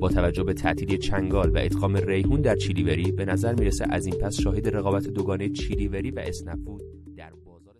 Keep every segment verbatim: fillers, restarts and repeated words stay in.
با توجه به تعطیلی چنگال و ادغام ریحون در چیلیوری به نظر میرسه از این پس شاهد رقابت دوگانه چیلیوری و اسنپ فود در بازار.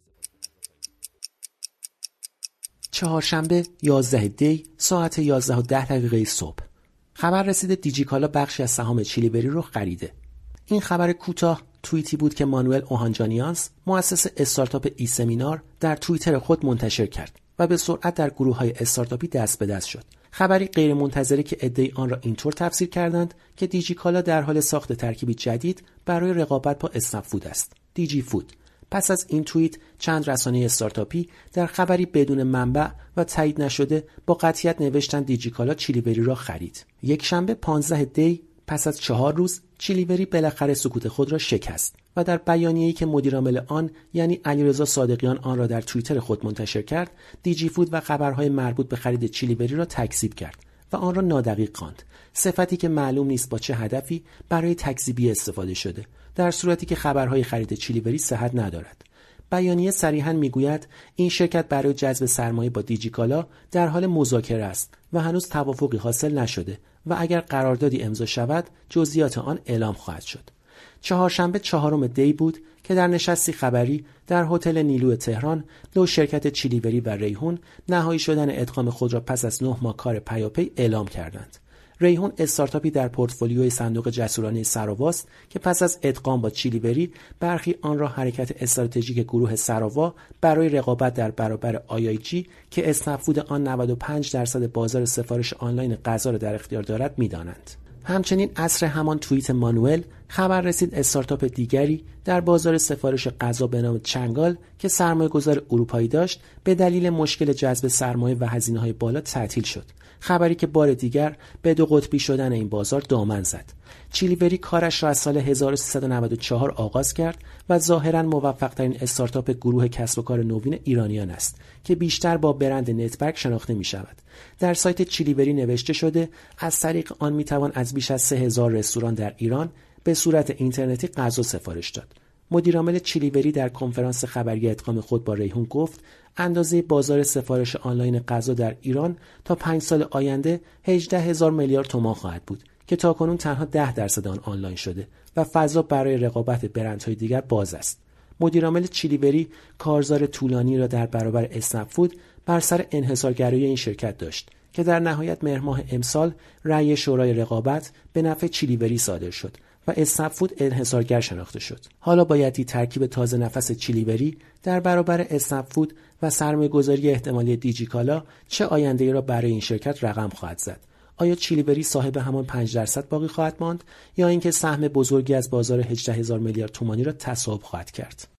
چهارشنبه یازده دی ساعت یازده و ده دقیقه صبح خبر رسیده دیجیکالا بخشی از سهام چیلیوری رو خریده. این خبر کوتاه توییتی بود که مانوئل اوهانجانیانس مؤسس استارتاپ ای سمینار در توییتر خود منتشر کرد و به سرعت در گروه‌های استارتاپی دست به دست شد. خبری غیر منتظره که عده‌ای آن را اینطور تفسیر کردند که دیجیکالا در حال ساخت ترکیبی جدید برای رقابت با اسنپ فود است. دیجی فود. پس از این توییت چند رسانه استارتاپی در خبری بدون منبع و تایید نشده با قطعیت نوشتند دیجیکالا چیلیوری را خرید. یک شنبه پانزده دی پس از چهار روز چیلیوری بالاخره سکوت خود را شکست و در بیانیه‌ای که مدیرعامل آن یعنی علیرضا صادقیان آن را در توییتر خود منتشر کرد، دیجی فود و خبرهای مربوط به خرید چیلیوری را تکذیب کرد و آن را نادقیق خواند. صفتی که معلوم نیست با چه هدفی برای تکذیبی استفاده شده، در صورتی که خبرهای خرید چیلیوری صحت ندارد. بیانیه صریحاً میگوید این شرکت برای جذب سرمایه با دیجیکالا در حال مذاکره است و هنوز توافقی حاصل نشده و اگر قراردادی امضا شود جزئیات آن اعلام خواهد شد. چهارشنبه چهارم دی بود که در نشستی خبری در هتل نیلو تهران دو شرکت چیلیوری و ریحون نهایی شدن ادغام خود را پس از نه ماه کار پیاپی اعلام کردند. ریحون استارتاپی در پورتفولیوی صندوق جسورانه سراواست که پس از ادغام با چیلیوری برخی آن را حرکت استراتژیک گروه سراوا برای رقابت در برابر آی آی جی که اسنپ فود آن نود و پنج درصد بازار سفارش آنلاین غذا را در اختیار دارد می‌دانند. همچنین عصر همان توییت مانوئل خبر رسید استارتاپ دیگری در بازار سفارش غذا به نام چنگال که سرمایه‌گذار اروپایی داشت به دلیل مشکل جذب سرمایه و هزینه‌های بالا تعطیل شد. خبری که بار دیگر به دو قطبی شدن این بازار دامن زد. چیلیوری کارش را از سال هزار و سیصد و نود و چهار آغاز کرد و ظاهراً موفق‌ترین استارتاپ گروه کسب و کار نوین ایرانیان است که بیشتر با برند نتبرگ شناخته می شود. در سایت چیلیوری نوشته شده از طریق آن می توان از بیش از سه هزار رستوران در ایران به صورت اینترنتی غذا سفارش داد. مدیرعامل چیلیوری در کنفرانس خبری ادغام خود با ریحون گفت اندازه بازار سفارش آنلاین غذا در ایران تا پنج سال آینده هجده هزار میلیارد تومان خواهد بود که تاکنون تنها ده درصد آن آنلاین شده و فضا برای رقابت برندهای دیگر باز است. مدیرعامل چیلیوری کارزار طولانی را در برابر اسنپ فود بر سر انحصارگرایی این شرکت داشت که در نهایت مهر ماه امسال رأی شورای رقابت به نفع چیلیوری صادر شد و اسنپ فود انحصارگر شناخته شد. حالا بایدی ترکیب تازه نفس چیلیوری در برابر اسنپ فود و سرمایه‌گذاری احتمالی دیجیکالا چه آینده‌ای را برای این شرکت رقم خواهد زد. آیا چیلیوری صاحب همان پنج درصد باقی خواهد ماند یا اینکه سهم بزرگی از بازار هجده هزار میلیارد تومانی را تصاحب خواهد کرد؟